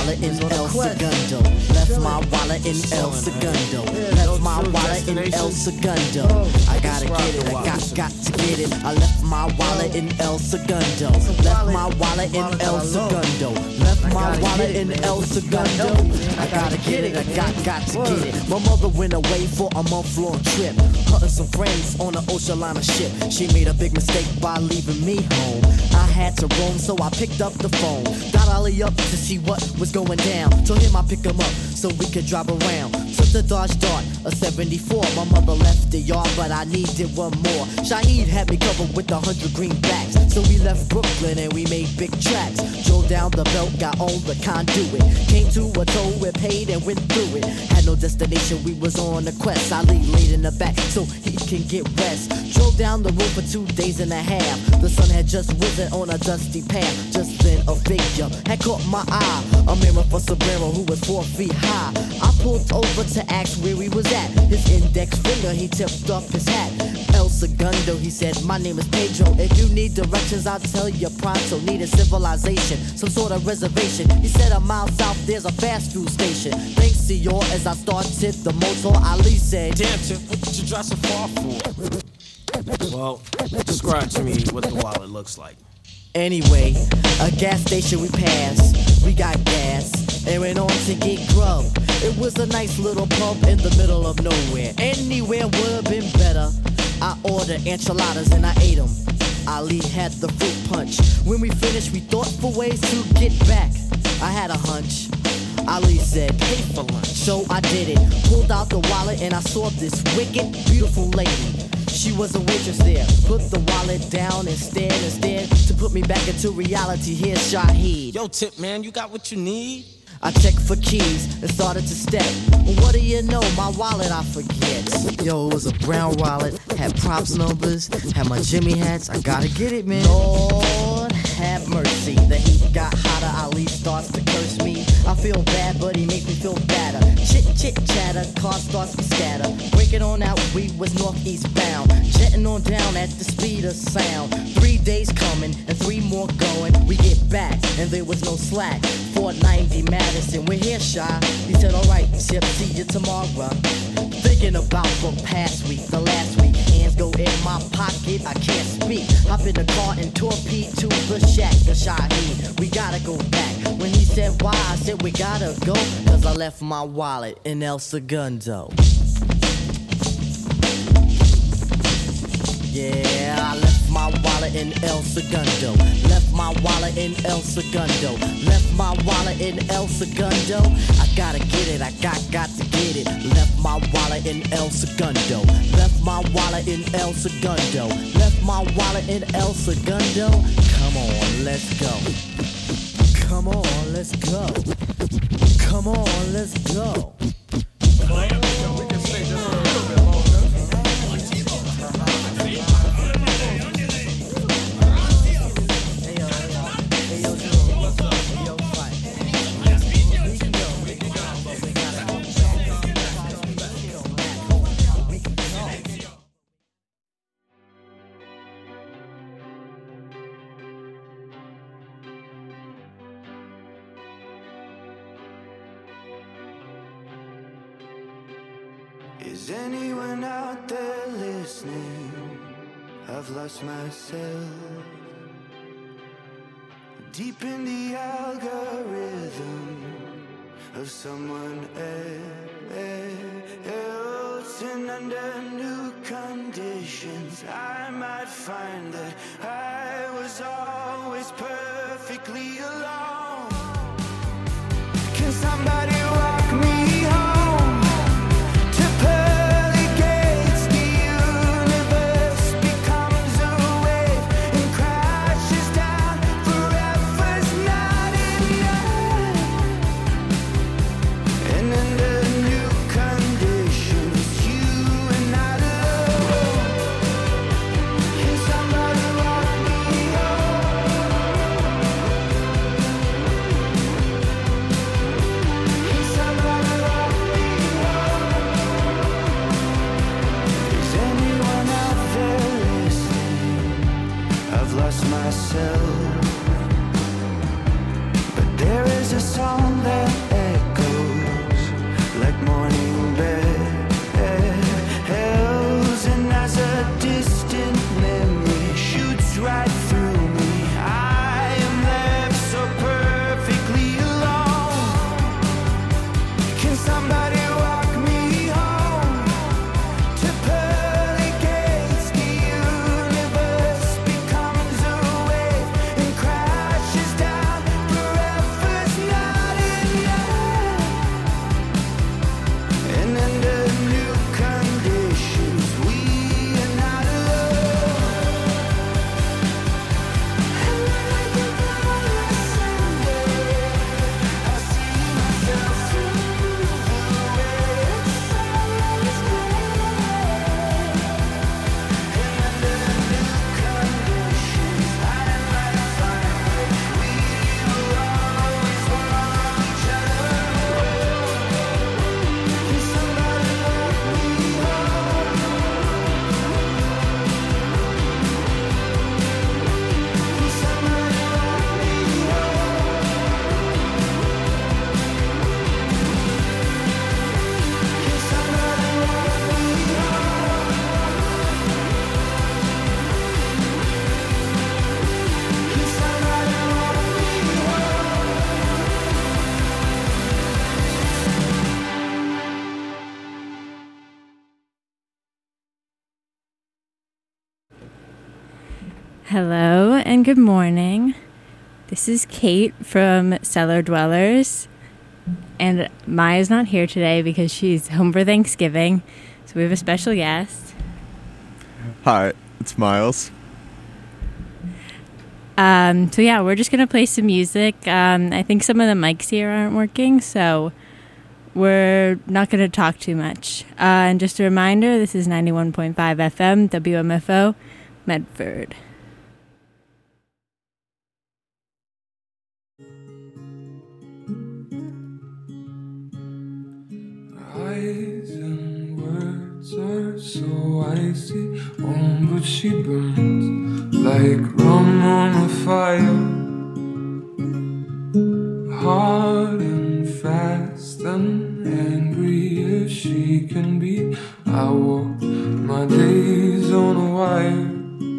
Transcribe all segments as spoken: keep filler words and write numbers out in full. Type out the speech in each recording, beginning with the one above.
wallet in El Segundo. Left my wallet in El Segundo. Left my wallet in El Segundo. I gotta get it, I got, got to get it. I left my wallet in El Segundo. Left my wallet in El Segundo. Left my wallet in El Segundo. I gotta get it, I got, got to get it. My mother went away for a month-long trip, hunting some friends on an ocean liner ship. She made a big mistake by leaving me home. I had to roam, so I picked up the phone. Got Ollie up to see what was going down. Told him I pick him up so we could drive around. Took the Dodge Dart, a seventy-four. My mother left the yard, but I needed one more. Shaheed had me covered with a hundred greenbacks. So we left Brooklyn and we made big tracks. Drove down the belt, got on the conduit. Came to a toll, we paid and went through it. Had no destination, we was on a quest. Ali laid in the back so he can get rest. Drove down the road for two days and a half. The sun had just risen on a dusty path. Just then a figure had caught my eye. A mirror for Sombrero who was four feet high. I pulled over to ask where he was at. His index finger, he tipped up his hat. El Segundo, he said, my name is Pedro. If you need directions, I'll tell you pronto. Need a civilization, some sort of reservation. He said a mile south, there's a fast food station. Thanks, senor, as I started the motor, Ali said, damn, Tip, what did you drive so far for? Well, describe to me what the wallet looks like. Anyway, a gas station we passed. We got gas and went on to get grub. It was a nice little pub in the middle of nowhere. Anywhere would have been better. I ordered enchiladas and I ate them. Ali had the fruit punch. When we finished, we thought for ways to get back. I had a hunch. Ali said, pay for lunch. So I did it. Pulled out the wallet and I saw this wicked, beautiful lady. She was a waitress there. Put the wallet down and stared and stared to put me back into reality. Here's Shaheed. Yo, Tip, man, you got what you need? I checked for keys and started to step. What do you know, my wallet I forget. Yo, it was a brown wallet, had props numbers, had my Jimmy hats. I gotta get it, man. Lord have mercy. The heat got hotter, Ali starts to curse me. I feel bad, but he makes me feel badder. Chit chit chatter, car starts to scatter. Breaking on out, we was northeast bound. Jetting on down at the speed of sound. Three days coming and three more going. We get back and there was no slack. four ninety Madison, we're here, Shy. He said, alright, Chip, see you tomorrow. Thinking about the past week, the last week. Hands go in my pocket, I can't speak. Hop in the car and torpedo to the shack, the Shaheed. We gotta go back. When he said why, I said we gotta go. Cause I left my wallet in El Segundo. Yeah, I left my wallet in El Segundo. Left my wallet in El Segundo. Left my wallet in El Segundo. I gotta get it, I got, got to get it. Left my wallet in El Segundo. Left my wallet in El Segundo. Left my wallet in El Segundo. Come on, let's go. Come on, let's go. Come on, let's go. We can stay just a little bit longer. Is anyone out there listening? I've lost myself deep in the algorithm of someone else. And under new conditions I might find that I was always perfectly alone. Can somebody walk me home? Myself, but there is a song that Hello and good morning. This is Kate from Cellar Dwellers, and Maya's not here today because she's home for Thanksgiving, so we have a special guest. Hi, it's Miles. Um, so yeah, we're just going to play some music. Um, I think some of the mics here aren't working, so we're not going to talk too much. Uh, and just a reminder, this is ninety-one point five F M, W M F O, Medford. Eyes and words are so icy, oh, but she burns like rum on a fire, hard and fast and angry as she can be. I walk my days on a wire.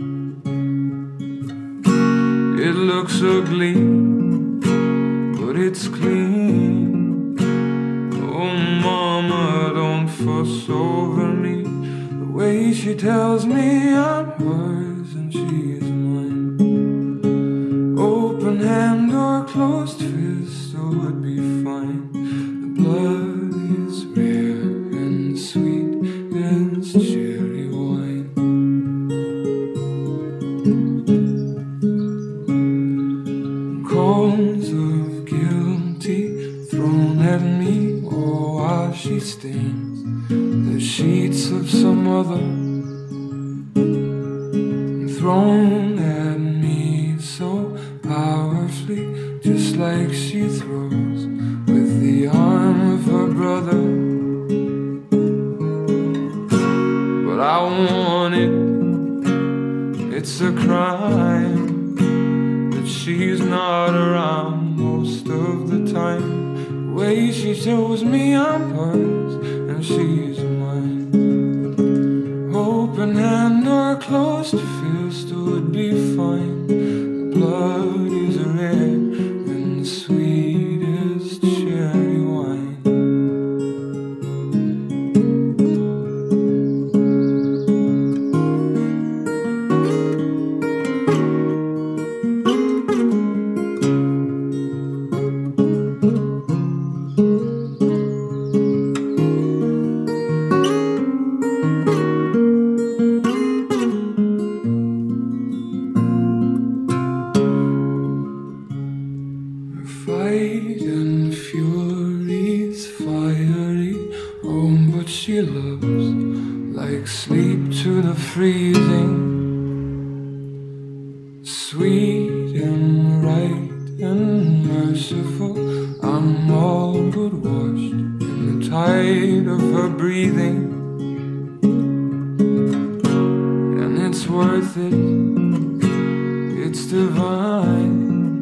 It looks ugly, but it's clean. Oh, mama, don't fuss over me. The way she tells me I'm hers and she is mine. Open hand or closed fist, oh, it'd be fine. The blood is rare and sweet as cherry wine. Calls of guilty thrown at me, oh, while she stains the sheets of some other, thrown at me so powerfully, just like she throws with the arm of her brother. But I want it, it's a crime that she's not around most of the time. The way she shows me I'm hers and she's mine. Open hand or closed fist would be fine. The blood is red and sweet as cherry wine. Fight and fury's fiery, oh, but she loves like sleep to the freezing. Sweet and right and merciful, I'm all but washed in the tide of her breathing. And it's worth it, it's divine.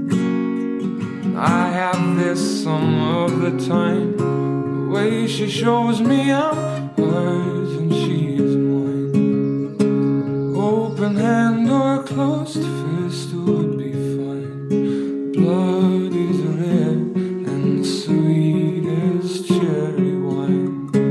I have this some of the time. The way she shows me I'm hers and she is mine. Open hand or closed fist would be fine. Blood is red and sweet as cherry wine.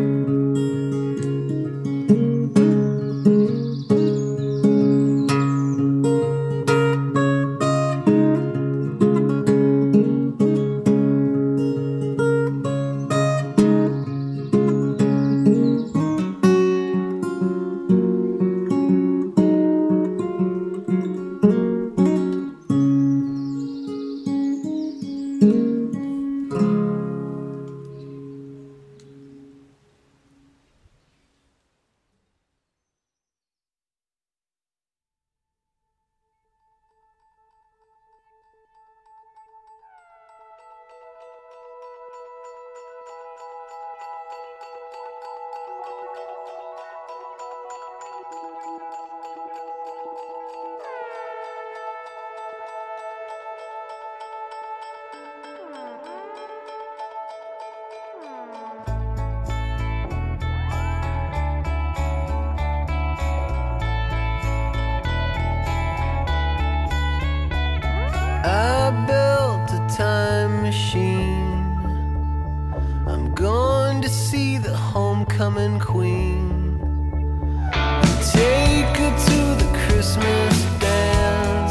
I built a time machine. I'm going to see the homecoming queen. Take her to the Christmas dance.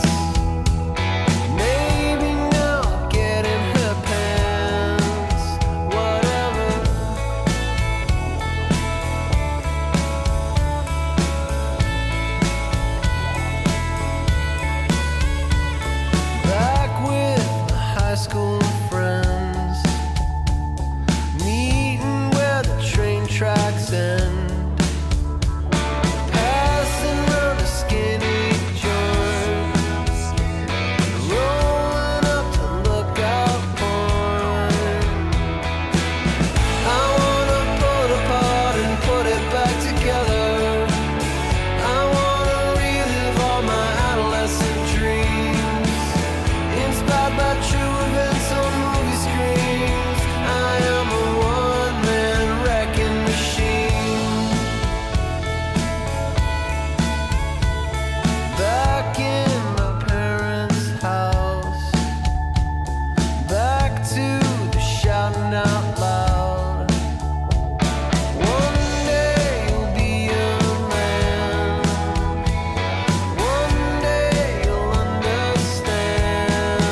high school friends, meeting where the train tracks end, passing round a skinny joint, rolling up to look out point. I wanna pull it apart and put it back together. I wanna relive all my adolescent dreams, inspired by true events on movie screens. I am a one-man wrecking machine. Back in my parents' house, back to the shouting out loud. One day you'll be a man, one day you'll understand.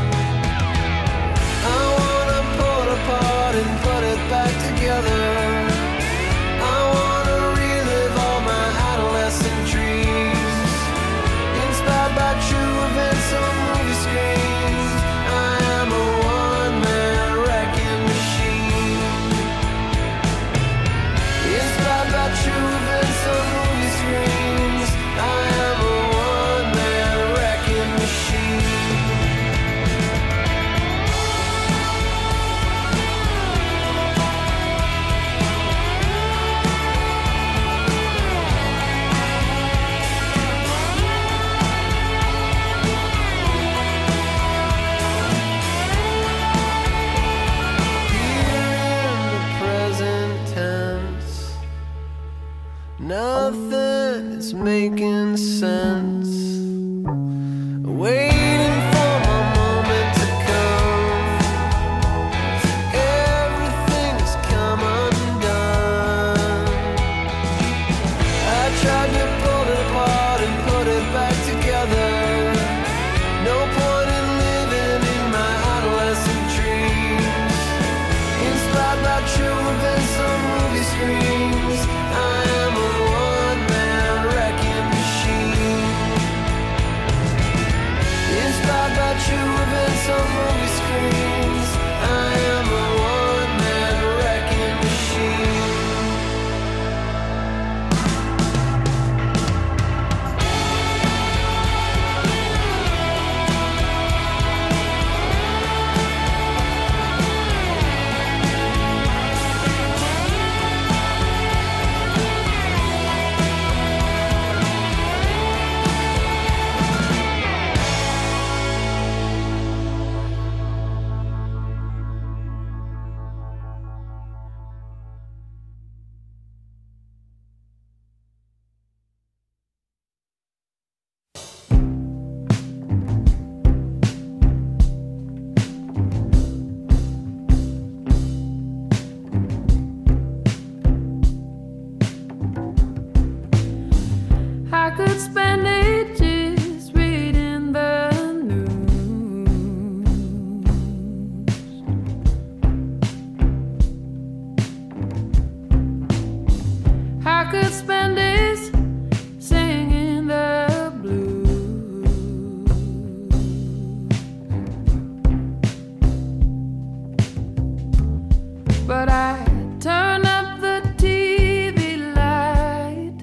I wanna pull it apart and put it back together. I wanna relive all my adolescent dreams, inspired by true events on movie screens. I am a one-man wrecking machine, inspired by true events on movie screens. I am a one-man wrecking machine. Here in the present tense, nothing is making sense. Waiting for my moment to come, everything's come undone. I tried to pull it apart and put it back together. No point in living in my adolescent dreams, inspired by true events on movie screens. I am a one-man wrecking machine, inspired by true events on movie screens. I am a one-man wrecking machine. I could spend ages reading the news. I could spend days singing the blues. But I turn up the T V light,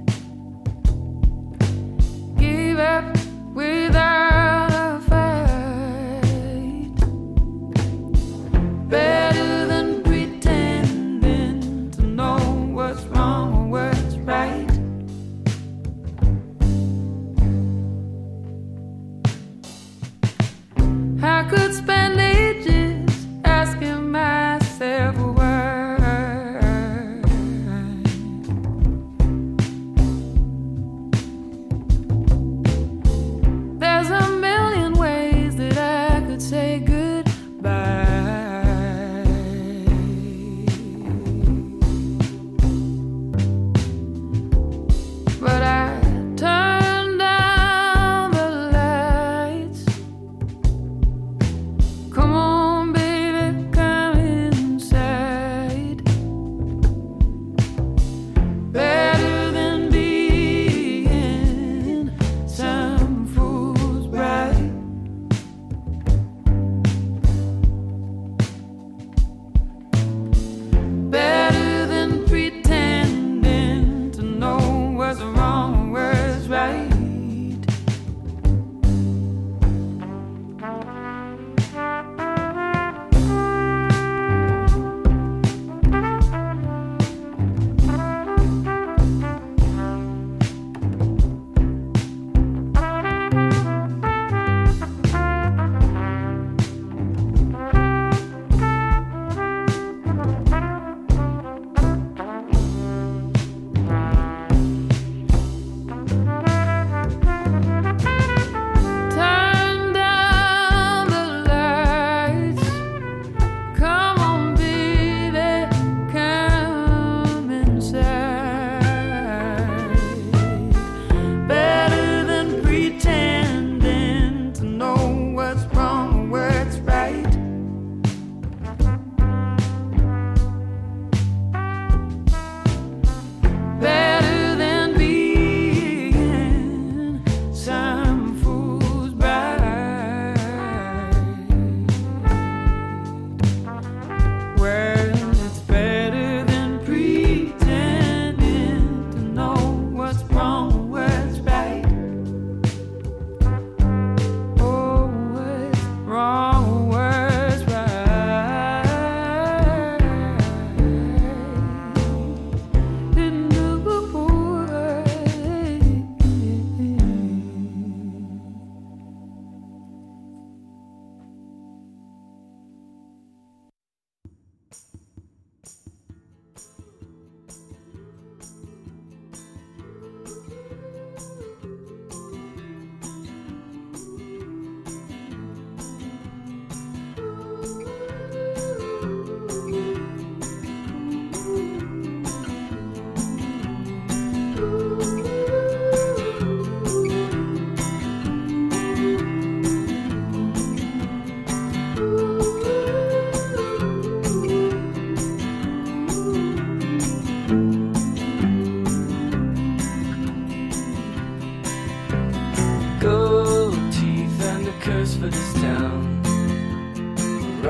give up without a fight. Better than pretending to know what's wrong or what's right. I could spend ages asking myself why.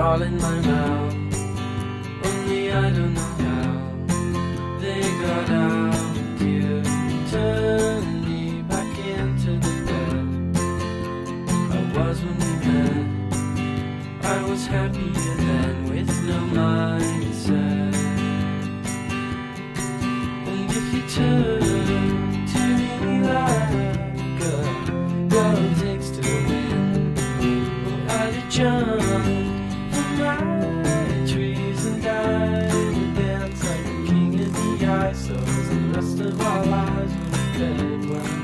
all in my mouth. Only I don't know how they got out. You turned me back into the bed I was when we met. I was happier then with no mindset. And if you turn to me like a girl takes to the wind, well, I'd have jumped from my trees and died and danced like the king of the ice. So the rest of our lives were dead. Well,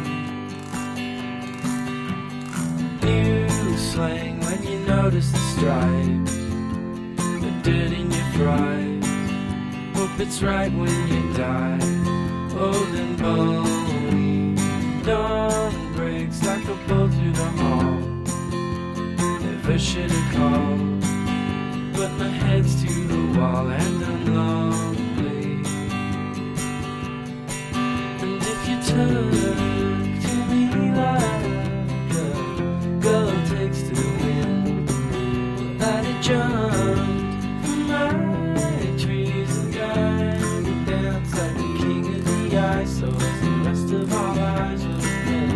new slang when you notice the stripes, the dirt in your fries. Hope it's right when you die, old and bony. Dawn breaks like a bolt through the hall. Never should have called, but my head's to the wall and I'm lonely. And if you turn to me like a girl takes to the wind, well, I'd have jumped from my trees and died and danced like the king of the ice. So as the rest of our lives were dead.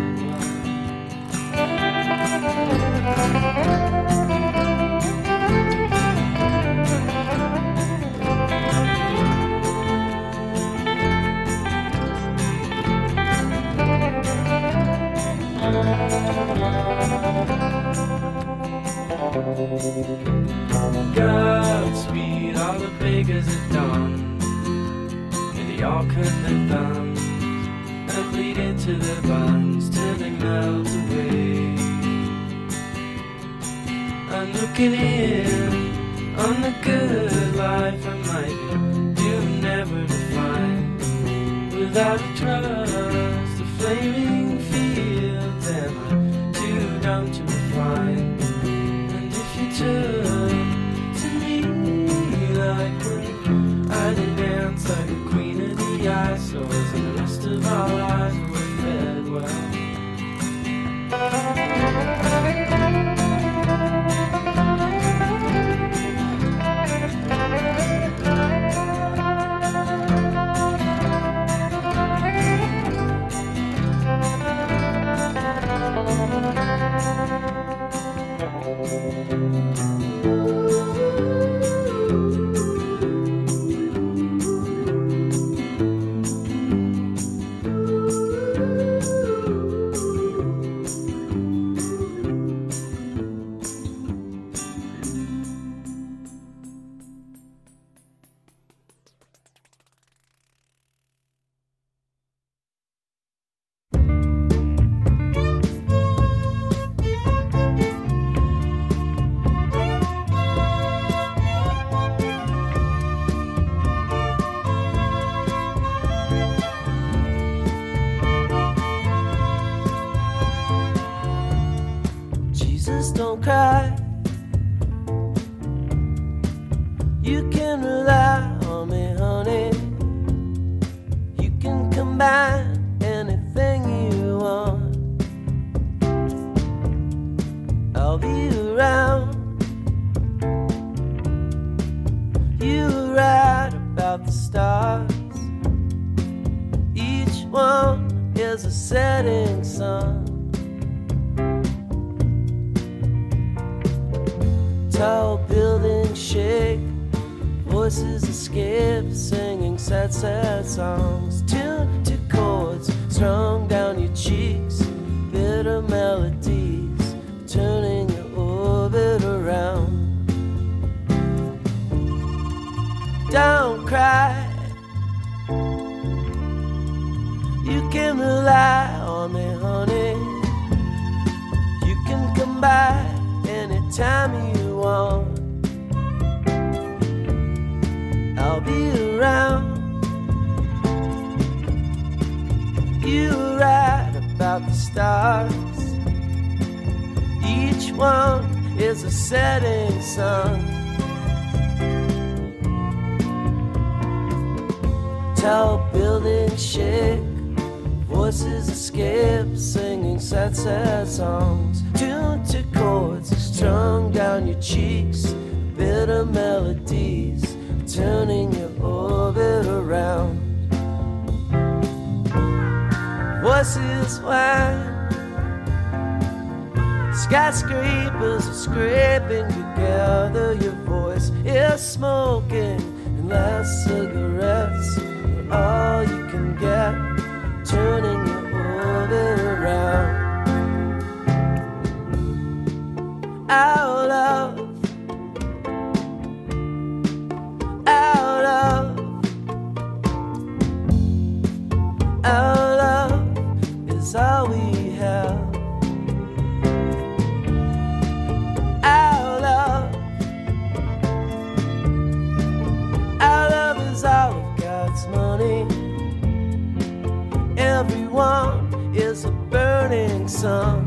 Godspeed, all the beggars at dawn. May they all cut their thumbs and bleed into their buns till they melt away. I'm looking in on the good life I might do never to find. Without a trust, the flaming fields, and I'm too dumb to refine. And if you turn to me like when I'd dance like a queen of the ice, so as the rest of our lives were fed well. Don't cry. You can rely on me, honey. You can combine anything you want. I'll be around. You were right about the stars. Each one is a setting sun. Tall buildings shake, voices escape, singing sad, sad songs, tuned to chords strung down your cheeks, bitter melodies turning your orbit around. Don't cry. You can rely on me, honey. You can come by anytime you want. I'll be around. You were right about the stars. Each one is a setting sun. Tall buildings shake, voices escape, singing sad, sad songs, tuned to chords strung down your cheeks, bitter melodies, turning your orbit around. Voices whine, skyscrapers are scraping together. Your voice is smoking, and last cigarettes are all you can get, turning your orbit around. Out of, out of, out of is all we have. Out of, out of is all of God's money. Everyone is a burning sun.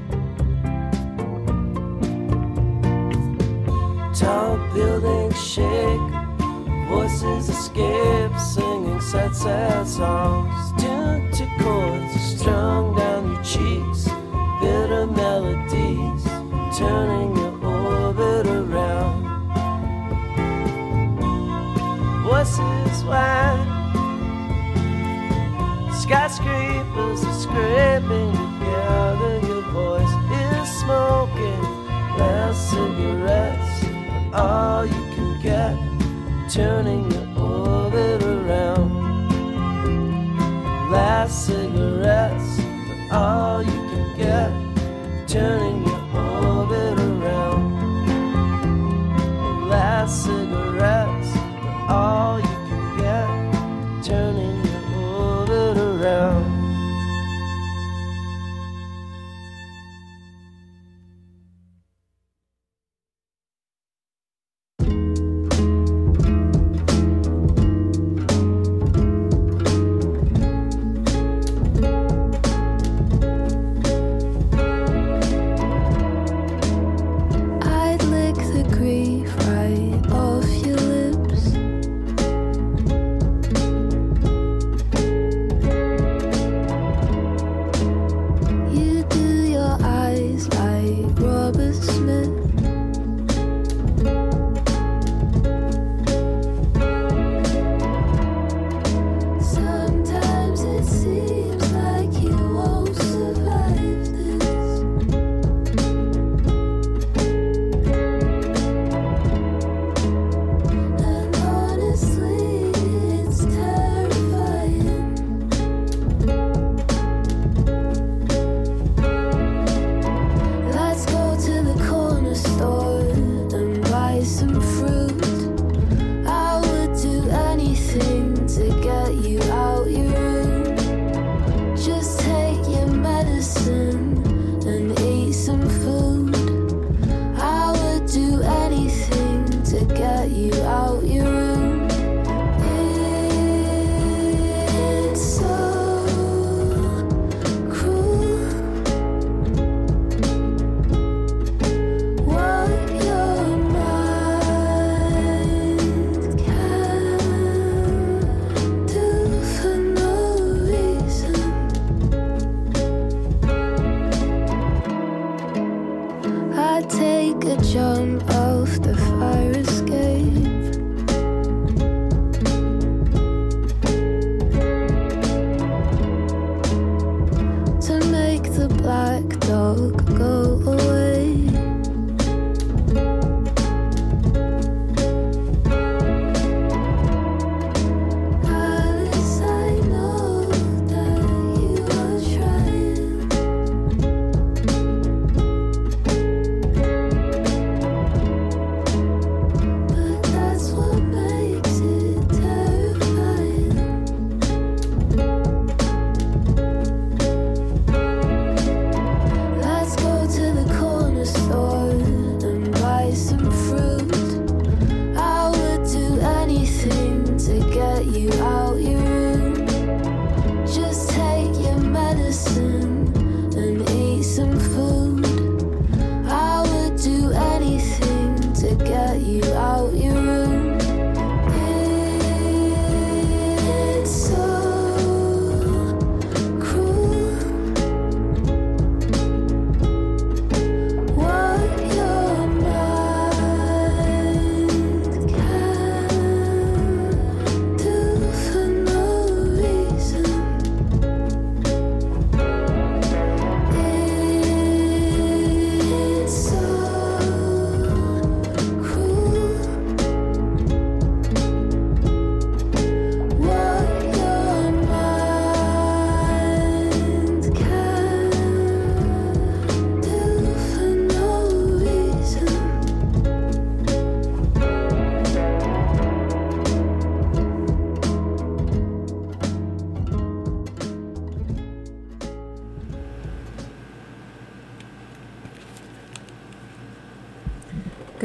Tall buildings shake, voices escape, singing sad, sad songs. Tuned to chords strung down your cheeks, bitter melodies, turning your orbit around. Voices whine, skyscrapers are scraping together. Your voice is smoking, last cigarettes all you can get, turning your orbit around. Last cigarettes are all you can get, turning your orbit around. Last cigarettes are all you can get, turning your orbit around.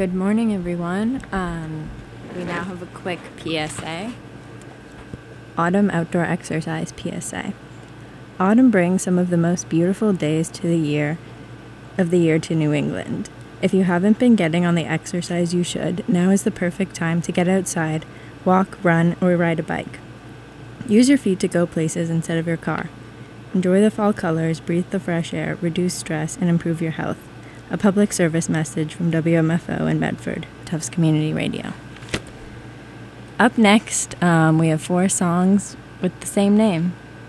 Good morning, everyone. Um, we now have a quick P S A. Autumn Outdoor Exercise P S A. Autumn brings some of the most beautiful days to the year of the year to New England. If you haven't been getting on the exercise you should, now is the perfect time to get outside, walk, run, or ride a bike. Use your feet to go places instead of your car. Enjoy the fall colors, breathe the fresh air, reduce stress, and improve your health. A public service message from W M F O in Medford, Tufts Community Radio. Up next, um, we have four songs with the same name.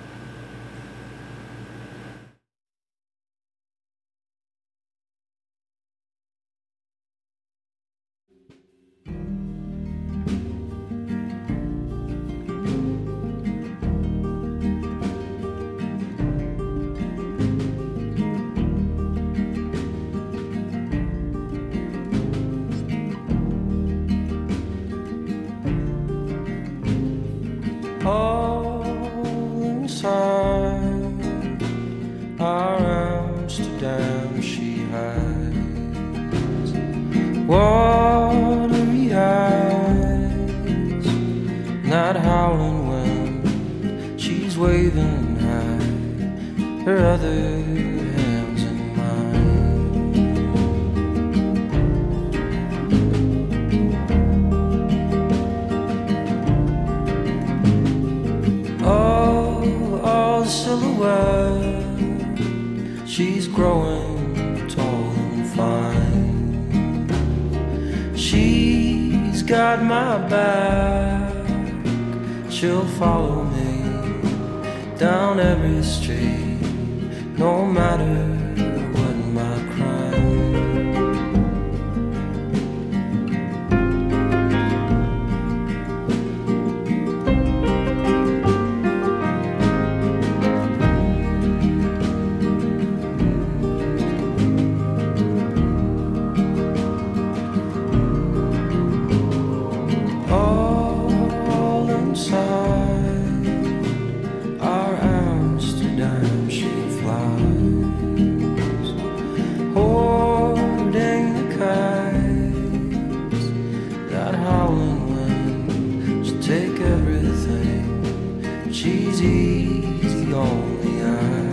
All inside our Amsterdam she hides watery eyes, not howling when she's waving high her other hands in mine. Oh, all silhouette, she's growing tall and fine. She's got my back, she'll follow me down every street, no matter what my crime. All inside our Amsterdam she flies, hoarding the kites, that howling wind she'll take everything. She's easy on the eye.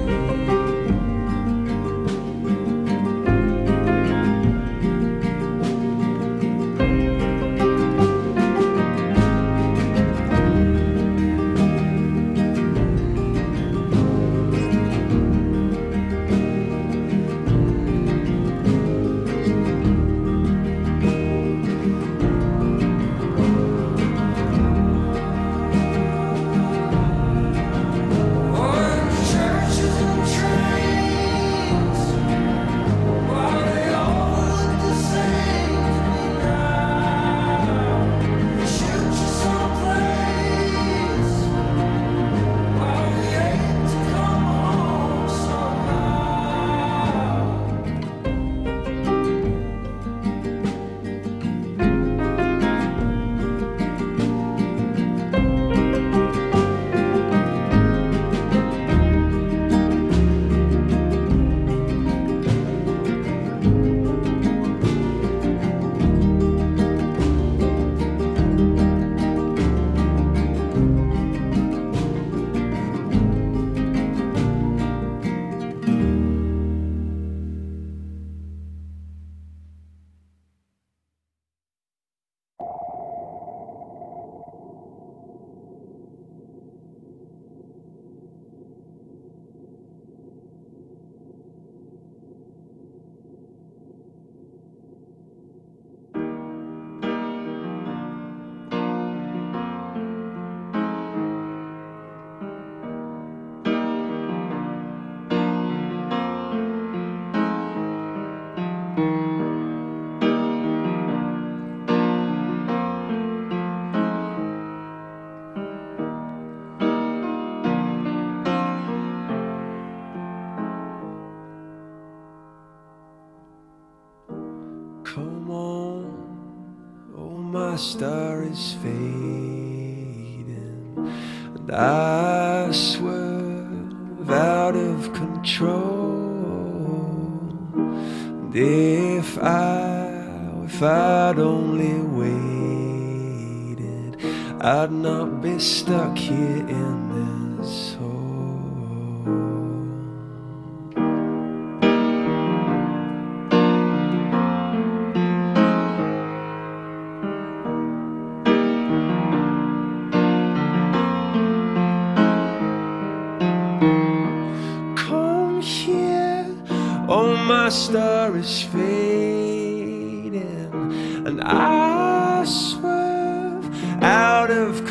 Come on, oh my star is fading, and I swerve out of control. And if I were If I'd only waited, I'd not be stuck here in this hole. Come here, oh my star is fading, and I swerve out of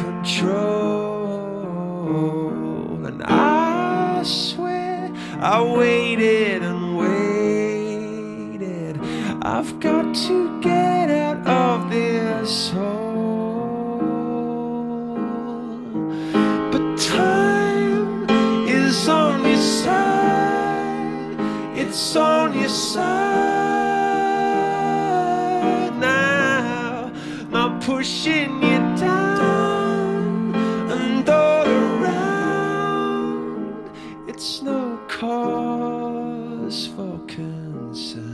control, and I swear I waited and waited. I've got to get out of this hole, but time is on your side, it's on your side now, not pushing you down and all around. It's no cause for concern.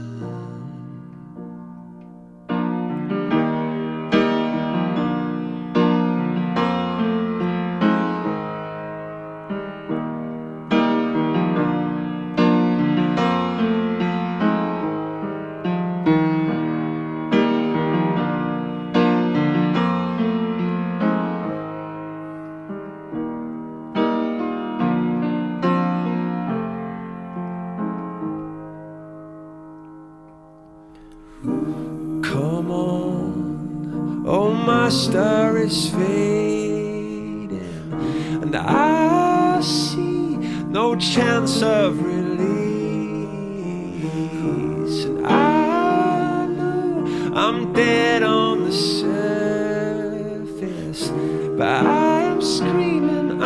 Come on, oh my star is fading, and I see no chance of release, and I know I'm dead on the surface, but I am screaming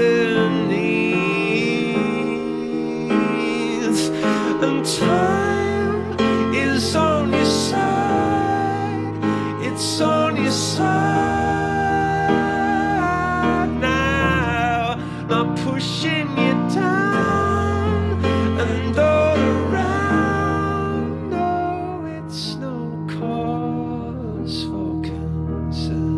underneath, and time is on your side, it's on your side now, not pushing you down and all around. No, it's no cause for concern.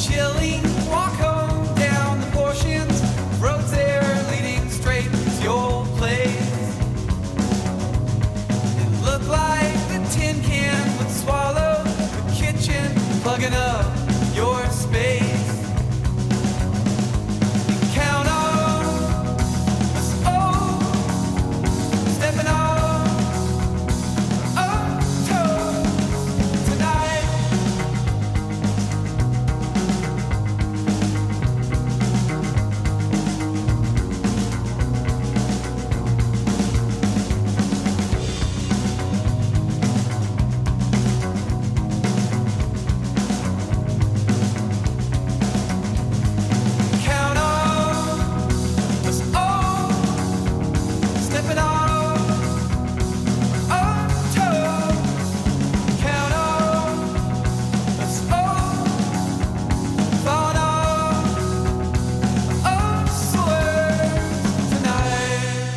chilling walk home down the portions of roads there leading straight to your place. It looked like the tin can would swallow the kitchen, plugging up your space. You count on us all stepping on our toes tonight. Count on us all stepping on our toes. Count on us all falling off our swords tonight.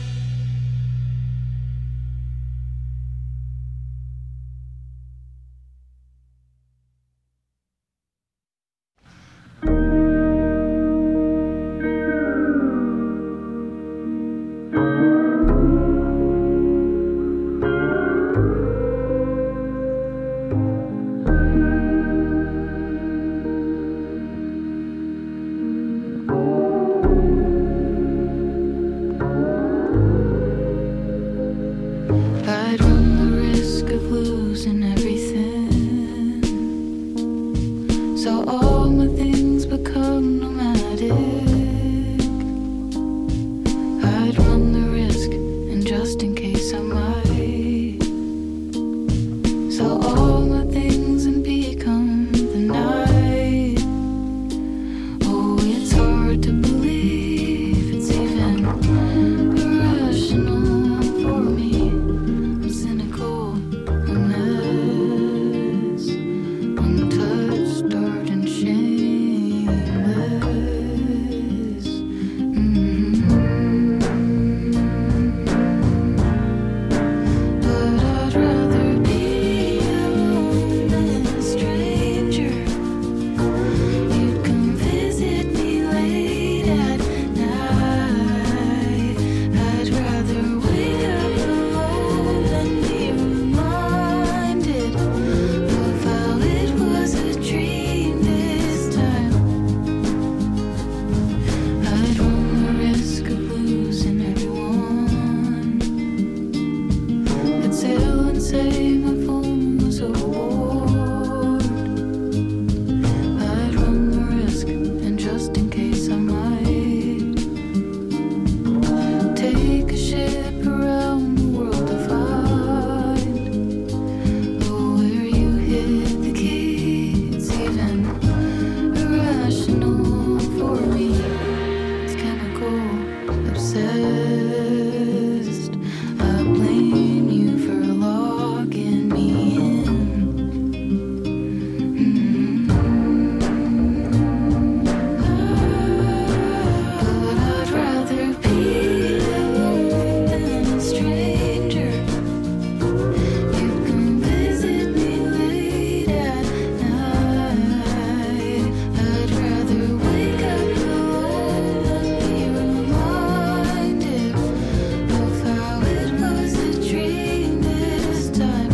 I'd run the risk of losing everything, so all my things become nomadic. I'd run the risk, and just in case I might, so all my things and become the night. Oh, it's hard to believe it's even irrational for me. I'm cynical, a mess, untouched, art and shameless. Mhm. But I'd rather be alone than a stranger. You'd come visit me late at night. I'd rather wake up alone than be reminded of how it was a dream this time. I'd run the risk of losing everyone. I'd sail and say my phone was overboard. I'd run the risk, and just in case I might, take a ship around the world to find, oh, where you hit the key. It's even irrational for me. It's chemical, obsessed. I blame you for locking me in. But I'd rather be alone than a stranger. You'd come visit me late at night. I'd rather wake up alone than be reminded of how it was a dream this time.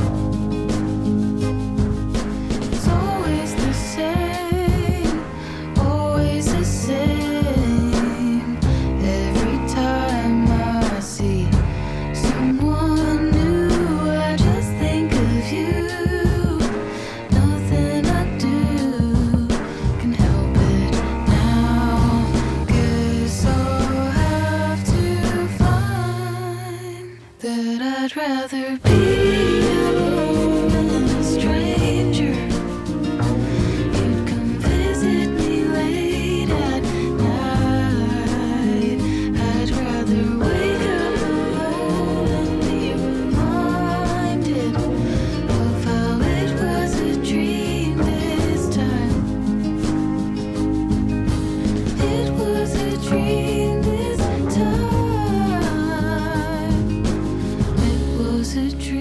It's always the same, always the same. Every time I see someone new, I just think of you. Nothing I do can help it now. Guess I'll have to find that I'd rather be alone than a stranger. You'd come visit me late at night. I'd rather wake up alone than be reminded of how it was a dream this time. It was a dream this time. It was a dream.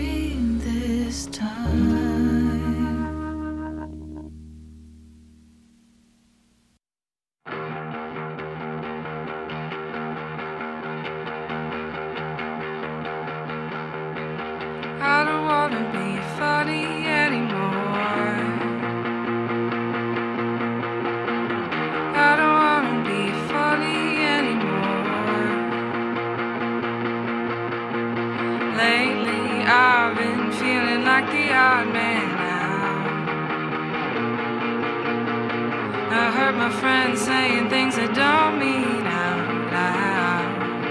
heard my friends saying things I don't mean out loud.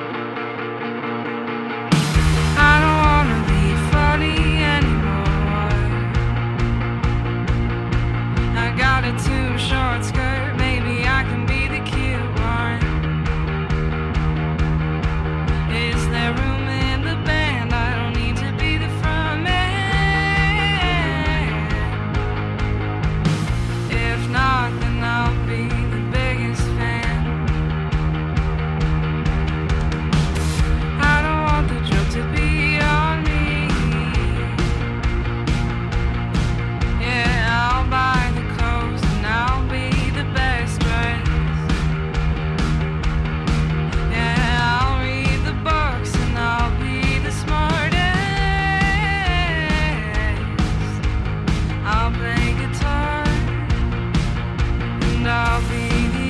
I don't wanna be funny anymore. I got a too short skirt, maybe I can be the cute one. Is there room in the band? I don't need to be the front man. If not, then I'll be the biggest fan. I don't want the joke to be on me. Yeah, I'll buy the clothes and I'll be the best dressed. Yeah, I'll read the books and I'll be the smartest. I'll play guitar and I'll be the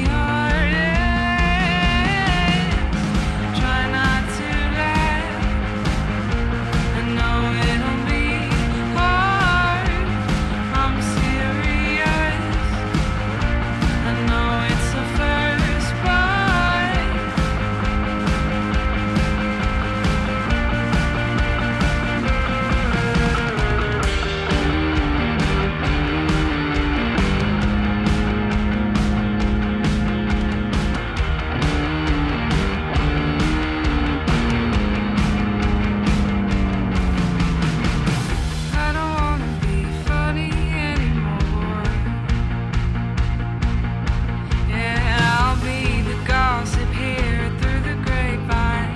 artist. Try not to laugh. I know it'll be hard. I'm serious. I know it's the first part. I don't wanna be funny anymore. Yeah, I'll be the gossip here through the grapevine.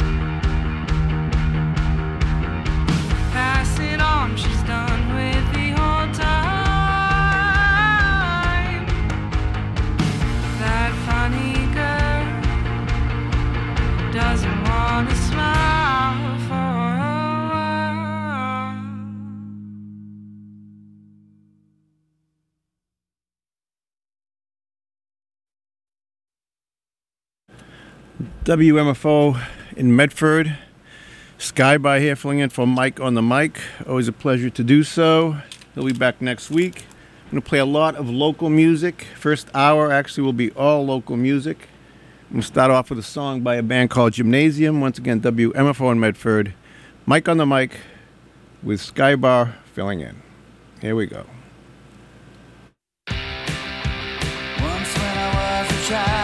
Pass it on, she's done with the whole time. That funny girl doesn't wanna smile for a while. W M F O in Medford. Skybar here, filling in for Mike on the mic. Always a pleasure to do so. He'll be back next week. I'm going to play a lot of local music. First hour actually will be all local music. I'm going to start off with a song by a band called Gymnasium. Once again, W M F O in Medford. Mike on the mic with Skybar filling in. Here we go. Once when I was a child,